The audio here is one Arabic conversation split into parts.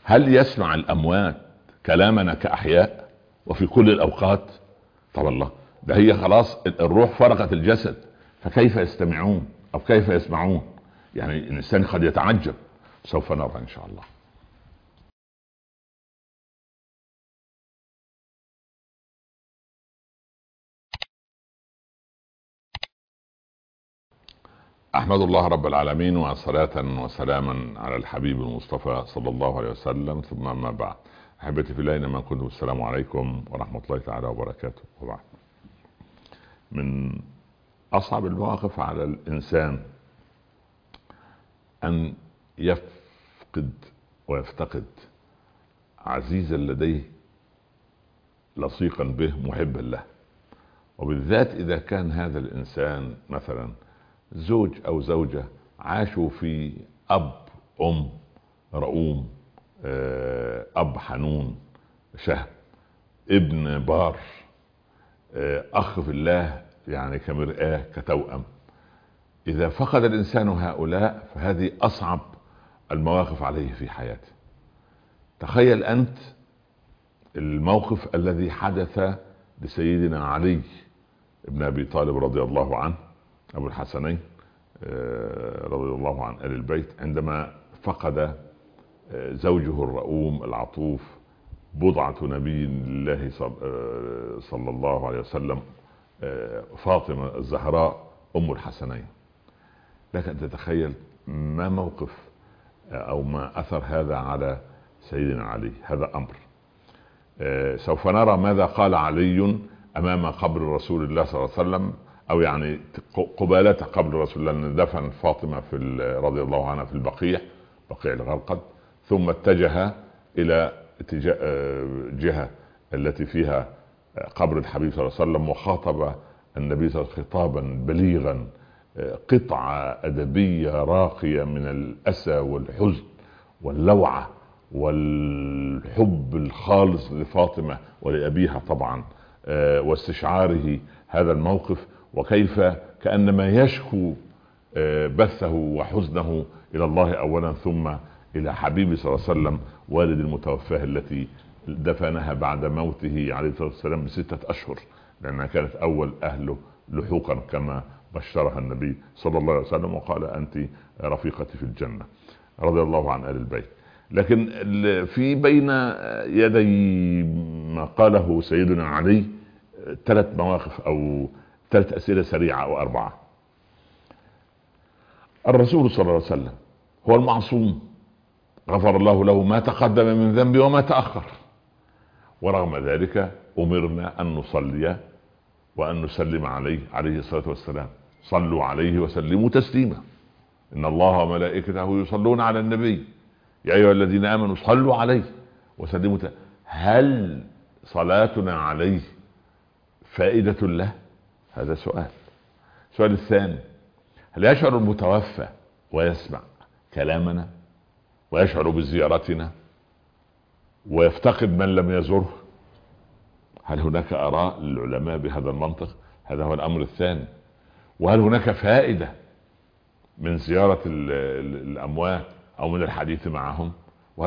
هل يسمع الأموات كلامنا كأحياء وفي كل الأوقات؟ طب الله، ده هي خلاص الروح فرقت الجسد، فكيف يستمعون أو كيف يسمعون؟ يعني الإنسان قد يتعجب. سوف نرى إن شاء الله. أحمد الله رب العالمين، وصلاة وسلاما على الحبيب المصطفى صلى الله عليه وسلم، ثم ما بعد. أحبتي في الله، أينما كنتم، السلام عليكم ورحمة الله تعالى وبركاته. وبعد، من أصعب المواقف على الإنسان أن يفقد ويفتقد عزيزا لديه، لصيقا به، محبا له. وبالذات إذا كان هذا الإنسان مثلا زوج أو زوجة عاشوا في أب أم رؤوم، أب حنون شهم، ابن بار، أخ في الله، يعني كمرآة كتوأم. إذا فقد الإنسان هؤلاء فهذه أصعب المواقف عليه في حياته. تخيل أنت الموقف الذي حدث لسيدنا علي ابن أبي طالب رضي الله عنه، أبو الحسنين رضي الله عن آل البيت، عندما فقد زوجه الرؤوم العطوف، بضعة نبي الله صلى الله عليه وسلم، فاطمة الزهراء أم الحسنين. لك أن تتخيل ما موقف أو ما أثر هذا على سيدنا علي. هذا أمر. سوف نرى ماذا قال علي أمام قبر رسول الله صلى الله عليه وسلم، أو يعني قبالة قبر رسول الله. دفن فاطمة رضي الله عنها في البقيع الغرقد، ثم اتجه إلى جهة التي فيها قبر الحبيب صلى الله عليه وسلم، وخاطب النبي صلى الله عليه وسلم خطابا بليغا، قطعة أدبية راقية من الأسى والحزن واللوعة والحب الخالص لفاطمة ولأبيها طبعا، واستشعاره هذا الموقف، وكيف كأنما يشكو بثه وحزنه إلى الله أولا، ثم إلى حبيبه صلى الله عليه وسلم، والد المتوفاه التي دفنها بعد موته عليه الصلاة والسلام ب6 أشهر، لأنها كانت أول أهله لحوقا كما بشرها النبي صلى الله عليه وسلم، وقال أنت رفيقتي في الجنة، رضي الله عن آل البيت. لكن في بين يدي ما قاله سيدنا علي 3 مواقف أو 3 أسئلة سريعة أو 4. الرسول صلى الله عليه وسلم هو المعصوم، غفر الله له ما تقدم من ذنبه وما تأخر، ورغم ذلك أمرنا أن نصلي وأن نسلم عليه الصلاة والسلام. صلوا عليه وسلموا تسليما، إن الله وملائكته يصلون على النبي يا أيها الذين آمنوا صلوا عليه وسلموا هل صلاتنا عليه فائدة له؟ هذا سؤال. السؤال الثاني، هل يشعر المتوفى ويسمع كلامنا ويشعر بزيارتنا ويفتقد من لم يزره؟ هل هناك آراء للعلماء بهذا المنطق؟ هذا هو الأمر الثاني. وهل هناك فائدة من زيارة الأموات أو من الحديث معهم؟ وهل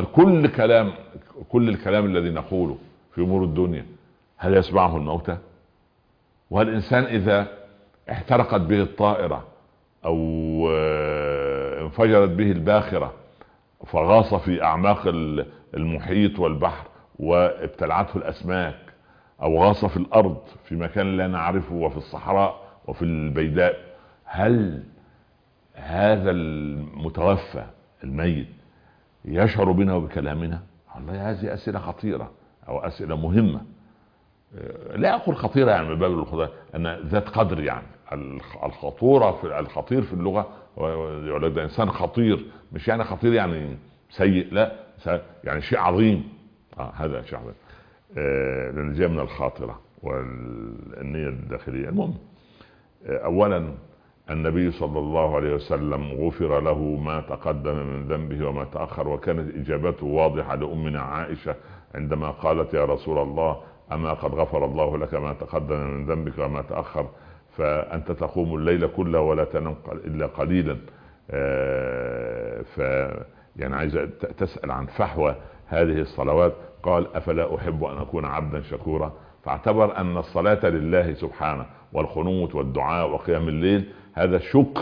كل الكلام الذي نقوله في أمور الدنيا هل يسمعه الموتى؟ وهل الإنسان إذا احترقت به الطائرة أو انفجرت به الباخرة فغاص في أعماق المحيط والبحر وابتلعته الأسماك، أو غاص في الأرض في مكان لا نعرفه وفي الصحراء وفي البيداء، هل هذا المتوفى الميت يشعر بنا وبكلامنا؟ والله هذه أسئلة خطيرة أو أسئلة مهمة. لا أقول خطيرة يعني من باب الخطيرة أن ذات قدر، يعني الخطورة في الخطير في اللغة يقول لك ده إنسان خطير، مش يعني خطير يعني سيء، لا يعني شيء عظيم. هذا شيء عظيم، لأن جاء من الخاطرة والنية الداخلية. المهم، أولا النبي صلى الله عليه وسلم غفر له ما تقدم من ذنبه وما تأخر، وكانت إجابته واضحة لأمنا عائشة عندما قالت يا رسول الله أما قد غفر الله لك ما تقدم من ذنبك وما تأخر، فأنت تقوم الليل كله ولا تنام إلا قليلا. يعني عايز تسأل عن فحوى هذه الصلوات. قال أفلا أحب أن أكون عبدا شكورا. فاعتبر أن الصلاة لله سبحانه والخنوت والدعاء وقيام الليل هذا شكر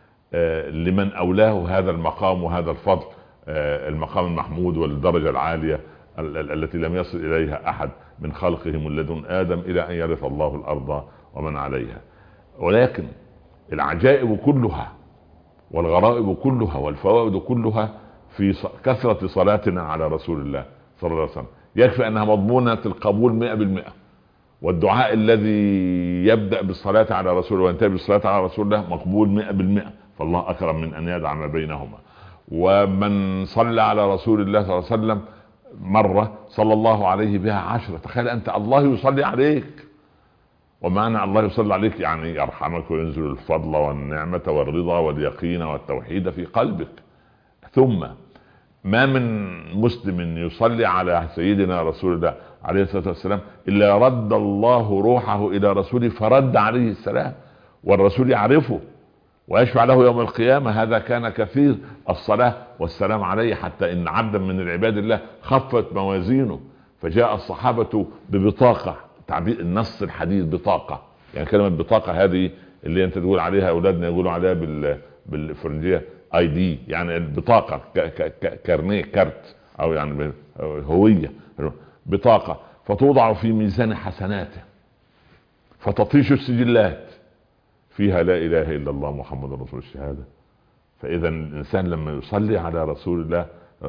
لمن أولاه هذا المقام وهذا الفضل، المقام المحمود والدرجة العالية التي لم يصل إليها أحد من خلقه من لدن آدم إلى أن يرث الله الأرض ومن عليها. ولكن العجائب كلها والغرائب كلها والفوائد كلها في كثرة صلاتنا على رسول الله صلى الله عليه وسلم. يكفي أنها مضمونة القبول 100%، والدعاء الذي يبدأ بالصلاة على رسول الله وينتهي بالصلاة على رسول الله مقبول 100%، فالله أكرم من أن يدع ما بينهما. ومن صلى على رسول الله صلى الله عليه وسلم مرة صلى الله عليه بها 10. تخيل أنت الله يصلي عليك، ومعنى الله يصلي عليك يعني يرحمك وينزل الفضل والنعمة والرضا واليقين والتوحيد في قلبك. ثم ما من مسلم يصلي على سيدنا رسول الله عليه الصلاة والسلام إلا رد الله روحه إلى رسوله فرد عليه السلام، والرسول يعرفه ويشفع له يوم القيامة. هذا كان كثير الصلاة والسلام عليه، حتى إن عبدا من العباد الله خفت موازينه فجاء الصحابة ببطاقة، تعبير النص الحديث بطاقة، يعني كلمة بطاقة هذه اللي انت تقول عليها اولادنا يقولوا عليها بالفرنجية اي دي، يعني البطاقة كارنيه كارت او يعني هوية، بطاقة فتوضع في ميزان حسناته فتطيش السجلات فيها لا اله الا الله محمد رسول الشهادة. فاذا الانسان لما يصلي على رسول الله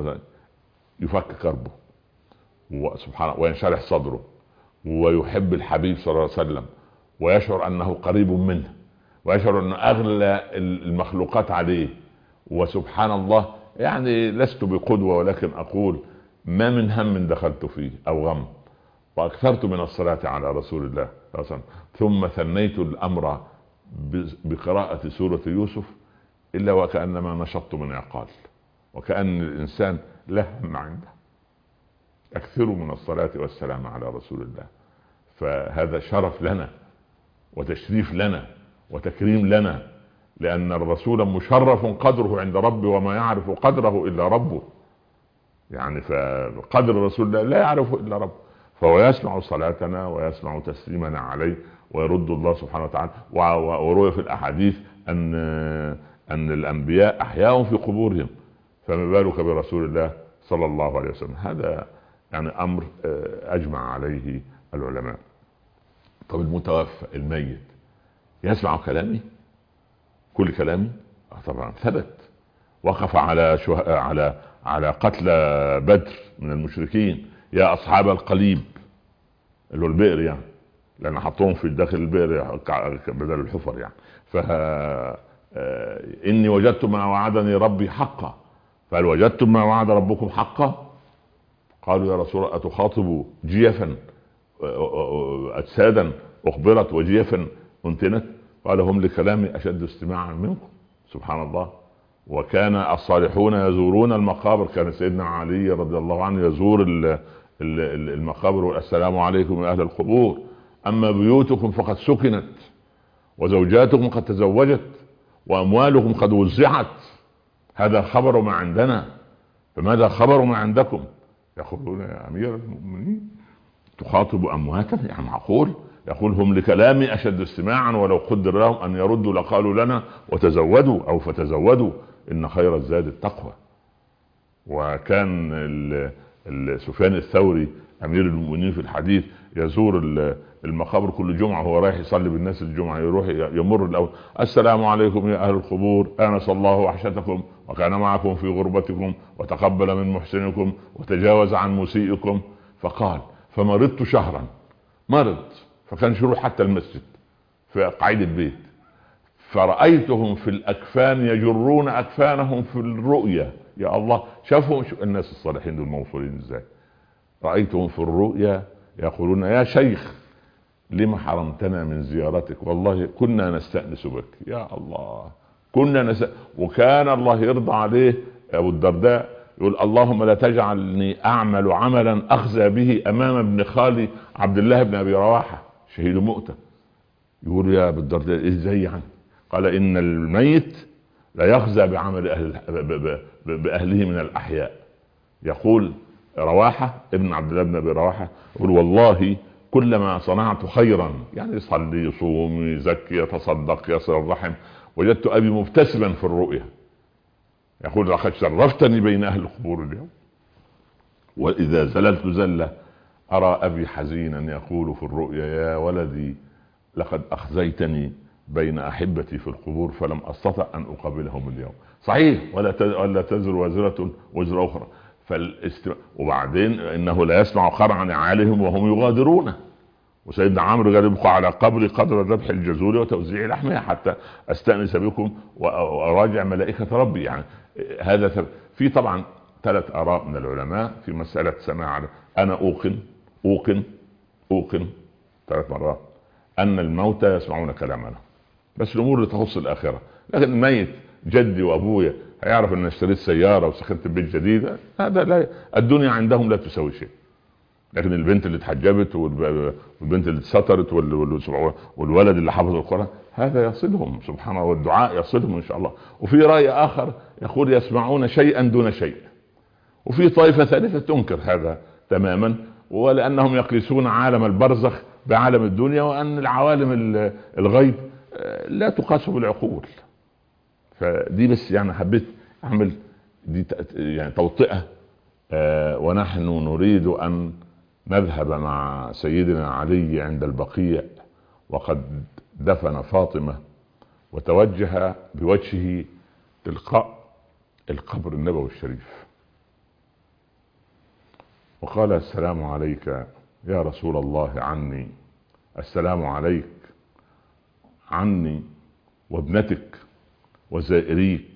يفك كربه وسبحانه وينشرح صدره ويحب الحبيب صلى الله عليه وسلم ويشعر انه قريب منه ويشعر انه اغلى المخلوقات عليه. وسبحان الله، يعني لست بقدوة ولكن اقول ما من هم دخلت فيه او غم واكثرت من الصلاة على رسول الله صلى الله عليه وسلم، ثم ثنيت الامر بقراءة سورة يوسف الا وكأنما نشطت من عقال، وكأن الانسان له هم عنده. اكثروا من الصلاة والسلام على رسول الله. فهذا شرف لنا وتشريف لنا وتكريم لنا، لأن الرسول مشرف قدره عند ربه وما يعرف قدره إلا ربه، يعني فقدر الرسول لا يعرف إلا ربه، فهو يسمع صلاتنا ويسمع تسليمنا عليه ويرد الله سبحانه وتعالى. وروي في الأحاديث أن الأنبياء أحياء في قبورهم، فما بالك برسول الله صلى الله عليه وسلم. هذا يعني أمر أجمع عليه العلماء. طب المتوفى الميت يسمع كلامي؟ كل كلامي؟ طبعا ثبت. وقف على قتل بدر من المشركين يا أصحاب القليب، اللي هو البئر يعني، لأن حطوهم في داخل البئر بدل الحفر يعني. إني وجدت ما وعدني ربي حقا، فهل وجدتم ما وعد ربكم حقا؟ قالوا يا رسول الله أتخاطب جيفا أجسادا أخبرت وجيفا أنتنت؟ قال هم لكلامي أشد استماعا منكم. سبحان الله. وكان الصالحون يزورون المقابر، كان سيدنا علي رضي الله عنه يزور المقابر، السلام عليكم يا أهل القبور، أما بيوتكم فقد سكنت وزوجاتكم قد تزوجت وأموالكم قد وزعت. هذا خبر ما عندنا، فماذا خبر ما عندكم؟ يقولون يا أمير المؤمنين تخاطب أمواتا؟ يعني معقول؟ يقول هم لكلامي أشد استماعا، ولو قدر لهم أن يردوا لقالوا لنا وتزودوا أو فتزودوا إن خير الزاد التقوى. وكان سفيان الثوري أمير المؤمنين في الحديث يزور المقابر كل جمعة، هو رايح يصلي بالناس الجمعة، يروح يمر الأول السلام عليكم يا أهل القبور، آنس الله وحشتكم وكان معكم في غربتكم وتقبل من محسنكم وتجاوز عن مسيئكم. فقال فمرضت شهرا، مرض فكان يروح حتى المسجد في قعيد البيت، فرأيتهم في الأكفان يجرون أكفانهم في الرؤيا. يا الله، شافهم الناس الصالحين دول موصولين ازاي. رأيتهم في الرؤيا يقولون يا شيخ لما حرمتنا من زيارتك، والله كنا نستأنس بك. يا الله كنا وكان الله يرضى عليه أبو الدرداء يقول اللهم لا تجعلني أعمل عملا أخزى به أمام ابن خالي عبد الله بن أبي رواحة شهيد مؤتة. يقول يا أبو الدرداء ازاي يعني؟ قال إن الميت لا يخزى بعمل بأهله من الأحياء. يقول رواحة ابن عبد الله بن أبي رواحة يقول والله كلما صنعت خيرا، يعني يصلي يصوم يزكي يتصدق يصل الرحم، وجدت أبي مبتسما في الرؤيا. يقول لقد شرفتني بين أهل القبور اليوم، وإذا زللت زلة أرى أبي حزينا يقول في الرؤيا يا ولدي لقد أخزيتني بين أحبتي في القبور فلم أستطع أن أقابلهم اليوم. صحيح، ولا تزر وازرة وزر أخرى. وبعدين إنه لا يسمع خرع نعالهم وهم يغادرون. وسيدنا عمرو قال ابقوا على قبري قدر ذبح الجزور وتوزيع لحمها حتى أستأنس بكم وأراجع ملائكة ربي. يعني هذا في طبعا 3 آراء من العلماء في مسألة سماع. أنا أوقن 3 مرات أن الموتى يسمعون كلامنا، بس الأمور اللي تخص الآخرة. لكن الميت جدي وأبويا هيعرف أن اشتريت سيارة وسكنت بيت جديد، هذا لا، الدنيا عندهم لا تساوي شيء. لكن البنت اللي اتحجبت والبنت اللي اتسترت والولد اللي حفظ القرآن هذا يصلهم سبحان الله، والدعاء يصلهم إن شاء الله. وفي رأي آخر يقول يسمعون شيئا دون شيء. وفي طائفة ثالثة تنكر هذا تماما، ولأنهم يقيسون عالم البرزخ بعالم الدنيا، وأن العوالم الغيب لا تقاس بالعقول. فدي بس يعني حبيت أعمل دي يعني توطئة. ونحن نريد أن نذهب مع سيدنا علي عند البقيع، وقد دفن فاطمة وتوجه بوجهه تلقاء القبر النبوي الشريف، وقال السلام عليك يا رسول الله عني، السلام عليك عني وابنتك وزائريك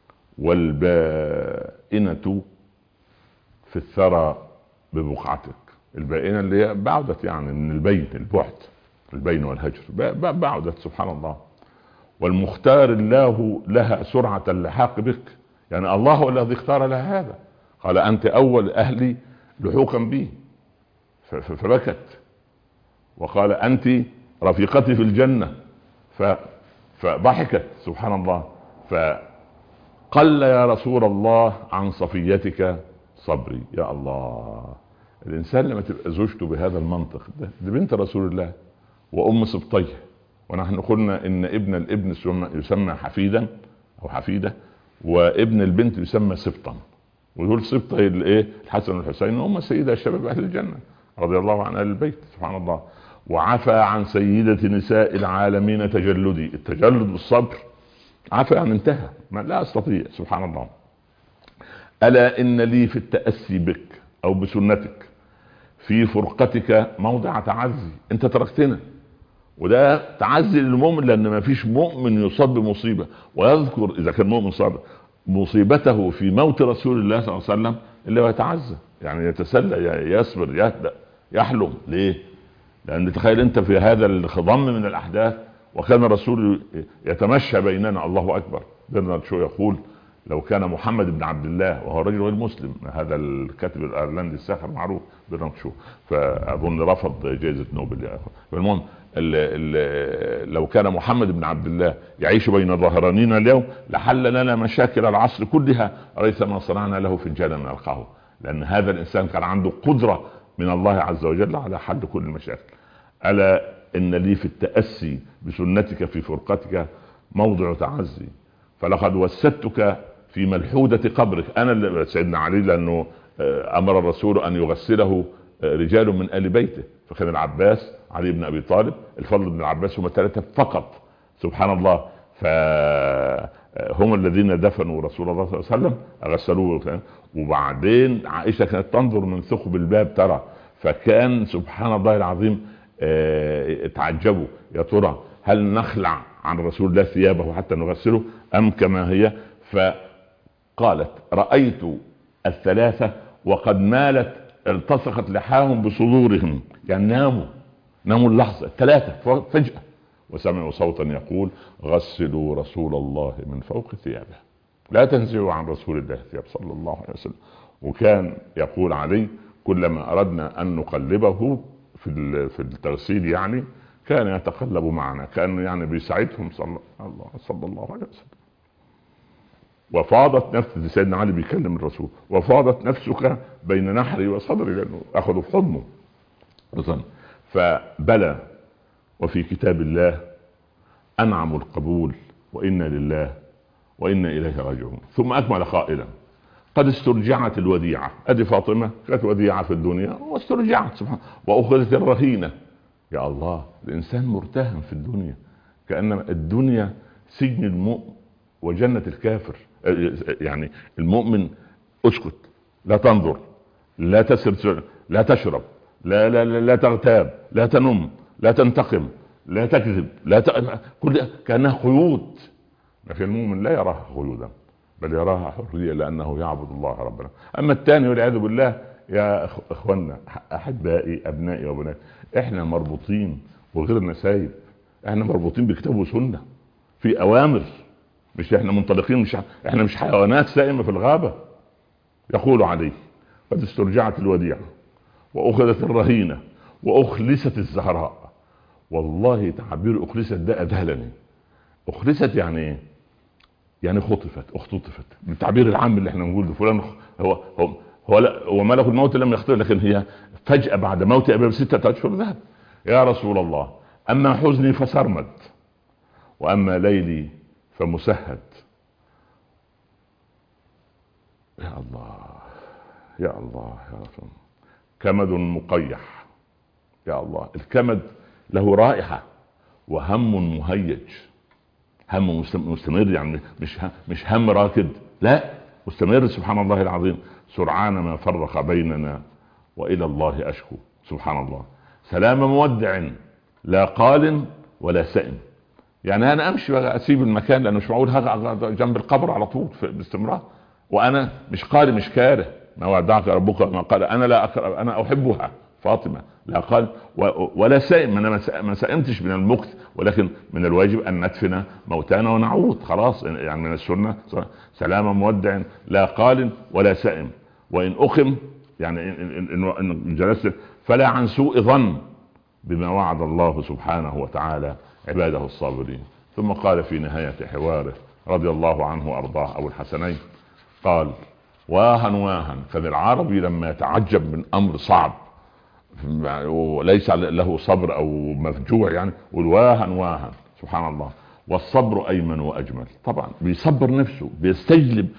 والبائنة في الثرى ببقعتك. البائنة اللي هي بعدت يعني من البعد، البين والهجر، بعدت سبحان الله. والمختار الله لها سرعة اللحاق بك، يعني الله هو الذي اختار لها هذا. قال أنت أول أهلي لحوقا بي، فبكت. وقال أنت رفيقتي في الجنة، فضحكت سبحان الله. فقل يا رسول الله عن صفيتك صبري. يا الله، الإنسان لما تبقى زوجته بهذا المنطق دي بنت رسول الله وأم سبطيه. ونحن قلنا إن ابن الابن يسمى حفيدا أو حفيدة، وابن البنت يسمى سبطا. ودول سبطة الحسن والحسين هم سيدة شباب أهل الجنة رضي الله عن أهل البيت سبحان الله. وعفى عن سيدة نساء العالمين تجلدي، التجلد بالصبر، عفى عن انتهى ما لا أستطيع سبحان الله. ألا إن لي في التأسي بك أو بسنتك في فرقتك موضع تعزي، أنت تركتنا. وده تعزي للمؤمن، لأن ما فيش مؤمن يصاب بمصيبة ويذكر إذا كان مؤمن صاب مصيبته في موت رسول الله صلى الله عليه وسلم إلا ويتعزى، يعني يتسلى يصبر يهدأ يحلم. ليه؟ لأن تخيل أنت في هذا الخضم من الأحداث وكان الرسول يتمشى بيننا. الله أكبر. برنارد شو يقول لو كان محمد بن عبد الله، وهو رجل غير مسلم، هذا الكاتب الايرلندي الساخر معروف برنارد شو، فاظن رفض جائزة نوبل يا اخوان. المهم لو كان محمد بن عبد الله يعيش بين ظهرانينا اليوم لحل لنا مشاكل العصر كلها ليس ما صنعنا له فنجانا من القهوة، لان هذا الانسان كان عنده قدرة من الله عز وجل على حل كل المشاكل. ألا إن لي في التأسي بسنتك في فرقتك موضع تعزي، فلقد وسدتك في ملحودة قبرك. أنا سيدنا علي لأنه أمر الرسول أن يغسله رجال من آل بيته، فكان العباس علي بن أبي طالب الفضل بن العباس هم 3 فقط سبحان الله، فهم الذين دفنوا رسول الله صلى الله عليه وسلم غسلوه. وبعدين عائشة كانت تنظر من ثقب الباب ترى، فكان سبحان الله العظيم تعجبوا يا ترى هل نخلع عن رسول الله ثيابه حتى نغسله أم كما هي؟ فقالت رأيت 3 وقد مالت التصقت لحاهم بصدورهم، يعني ناموا اللحظة 3 فجأة، وسمعوا صوتا يقول غسلوا رسول الله من فوق ثيابه، لا تنزعوا عن رسول الله ثياب صلى الله عليه وسلم. وكان يقول علي كلما أردنا أن نقلبه في التغسيل يعني كان يتقلب معنا، كان يعني بيساعدهم صلى الله عليه وسلم. وفاضت نفس سيدنا علي بيكلم الرسول، وفاضت نفسك بين نحري وصدري، لانه اخذوا في حضنه. فبلى، وفي كتاب الله انعم القبول، وانا لله وانا اليه راجعون. ثم اكمل قائلا: قد استرجعت الوديعه. ادي فاطمه كانت وديعه في الدنيا واسترجعت سبحان، واخذت الرهينه. يا الله، الانسان مرتهن في الدنيا، كأن الدنيا سجن المؤمن وجنة الكافر. يعني المؤمن اسكت، لا تنظر، لا تسر، لا تشرب، لا تغتاب، لا تنم، لا تنتقم، لا تكذب، كل كأنها قيود. لكن المؤمن لا يراها قيودا، بل يراها حرية، لأنه يعبد الله ربنا. أما الثاني والعياذ بالله، يا اخوانا احبائي ابنائي وبناتي، احنا مربوطين وغيرنا سايب. احنا مربوطين بكتاب وسنه، في اوامر، مش احنا منطلقين، احنا مش حيوانات سائمه في الغابه. يقول عليه: قد استرجعت الوديعه، واخذت الرهينه، واخلست الزهراء. والله تعبير اخلست ده اذهلني. اخلست يعني ايه؟ يعني خطفت، اختطفت، بالتعبير العام اللي احنا بنقول فلان هو ملك الموت لم يخطئ، لكن هي فجأة بعد موت أبي ب6 أشهر ذهب. يا رسول الله، أما حزني فسرمد، وأما ليلي فمسهد. يا الله يا الله يا رسول، كمد مقيح. يا الله، الكمد له رائحة وهم مهيج. هم مستمر، يعني مش هم راكد، لا، مستمر. سبحان الله العظيم. سرعان ما فرق بيننا والى الله اشكو. سبحان الله. سلام مودع، لا قال ولا سئم. يعني انا امشي بقى اسيب المكان، لانه مش معقول هقعد جنب القبر على طول باستمرار، وانا مش قاري مش كاره. ما ودعك ربك ما قال. انا لا أكره، انا احبها فاطمه، لا قال ولا سائم. انا ما سئمتش من المكت، ولكن من الواجب ان ندفن موتانا ونعود. خلاص، يعني من السنه سلام مودع لا قال ولا سائم. وان اقم، يعني ان جلست، فلا عن سوء ظن بما وعد الله سبحانه وتعالى عباده الصابرين. ثم قال في نهاية حواره رضي الله عنه وارضاه ابو الحسنين، قال: واها واها. فالعربي لما يتعجب من امر صعب وليس له صبر او مفجوع، يعني يقول واها واها. سبحان الله. والصبر ايمن واجمل. طبعا بيصبر نفسه، بيستجلب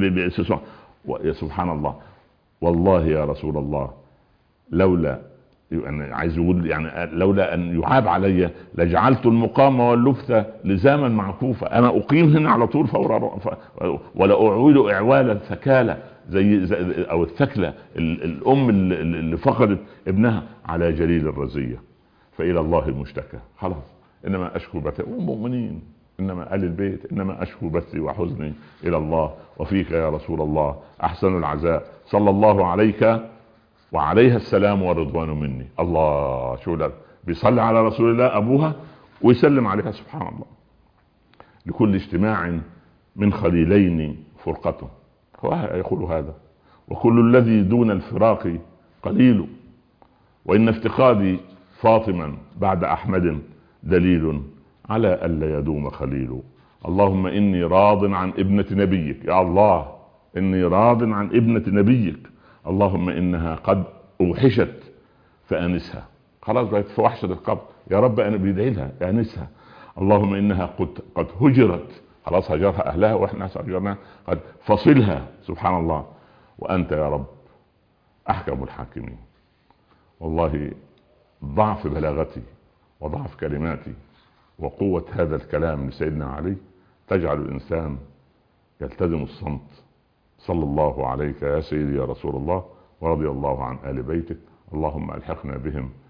سبحان الله. والله يا رسول الله، لولا، يعني عايز يقول يعني لولا ان يعاب علي لجعلت المقام واللفت لزاما معكوفا. انا اقيم هنا على طول فورا، ولا اعول اعوالا ثكالة زي او الثكلة الام اللي فقدت ابنها على جليل الرزية. فالى الله المشتكى. خلاص، انما اشكو بثي والمؤمنين، انما آل البيت، انما اشكو بثي وحزني الى الله وفيك يا رسول الله احسن العزاء، صلى الله عليك وعليها السلام والرضوان مني. الله، شو ده بيصلي على رسول الله ابوها ويسلم عليها. سبحان الله. لكل اجتماع من خليلين فرقته، هو يقول هذا. وكل الذي دون الفراق قليل، وان افتقادي فاطما بعد احمد دليل على الا يدوم خليل. اللهم اني راض عن ابنة نبيك. يا الله، اني راض عن ابنة نبيك. اللهم انها قد اوحشت فانسها. خلاص بقت في وحشة القبر، يا رب انا بيدعي لها انسها. اللهم انها قد هجرت، خلاص هجرها اهلها واحنا هجرناها، قد فصلها. سبحان الله. وانت يا رب احكم الحاكمين. والله ضعف بلاغتي وضعف كلماتي وقوة هذا الكلام لسيدنا علي تجعل الانسان يلتزم الصمت. صلى الله عليك يا سيدي يا رسول الله، ورضي الله عن آل بيتك. اللهم الحقنا بهم